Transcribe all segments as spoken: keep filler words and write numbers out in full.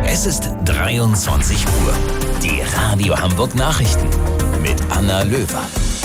Es ist dreiundzwanzig Uhr. Die Radio Hamburg Nachrichten mit Anna Löwer.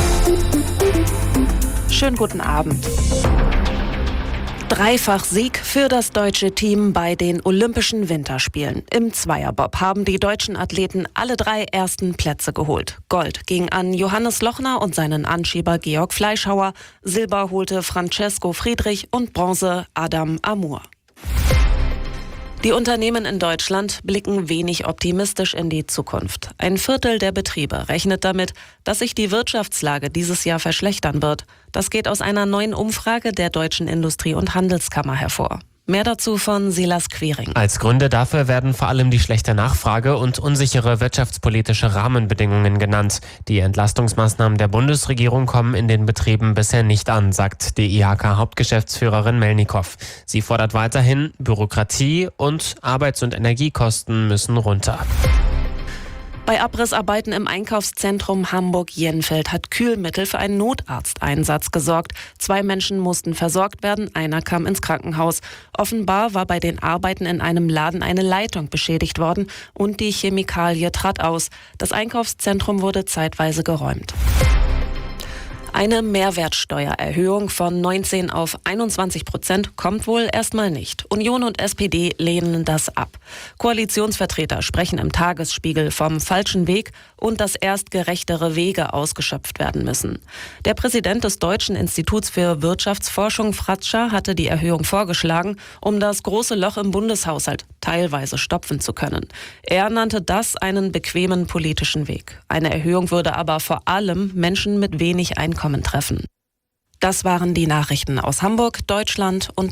Schönen guten Abend. Dreifach-Sieg für das deutsche Team bei den Olympischen Winterspielen. Im Zweierbob haben die deutschen Athleten alle drei ersten Plätze geholt. Gold ging an Johannes Lochner und seinen Anschieber Georg Fleischhauer. Silber holte Francesco Friedrich und Bronze Adam Amour. Die Unternehmen in Deutschland blicken wenig optimistisch in die Zukunft. Ein Viertel der Betriebe rechnet damit, dass sich die Wirtschaftslage dieses Jahr verschlechtern wird. Das geht aus einer neuen Umfrage der Deutschen Industrie- und Handelskammer hervor. Mehr dazu von Silas Quiring. Als Gründe dafür werden vor allem die schlechte Nachfrage und unsichere wirtschaftspolitische Rahmenbedingungen genannt. Die Entlastungsmaßnahmen der Bundesregierung kommen in den Betrieben bisher nicht an, sagt die I H K-Hauptgeschäftsführerin Melnikow. Sie fordert weiterhin, Bürokratie und Arbeits- und Energiekosten müssen runter. Bei Abrissarbeiten im Einkaufszentrum Hamburg-Jenfeld hat Kühlmittel für einen Notarzteinsatz gesorgt. Zwei Menschen mussten versorgt werden, einer kam ins Krankenhaus. Offenbar war bei den Arbeiten in einem Laden eine Leitung beschädigt worden und die Chemikalie trat aus. Das Einkaufszentrum wurde zeitweise geräumt. Eine Mehrwertsteuererhöhung von neunzehn auf einundzwanzig Prozent kommt wohl erstmal nicht. Union und S P D lehnen das ab. Koalitionsvertreter sprechen im Tagesspiegel vom falschen Weg und dass erst gerechtere Wege ausgeschöpft werden müssen. Der Präsident des Deutschen Instituts für Wirtschaftsforschung, Fratscher, hatte die Erhöhung vorgeschlagen, um das große Loch im Bundeshaushalt teilweise stopfen zu können. Er nannte das einen bequemen politischen Weg. Eine Erhöhung würde aber vor allem Menschen mit wenig Einkommen treffen. Das waren die Nachrichten aus Hamburg, Deutschland und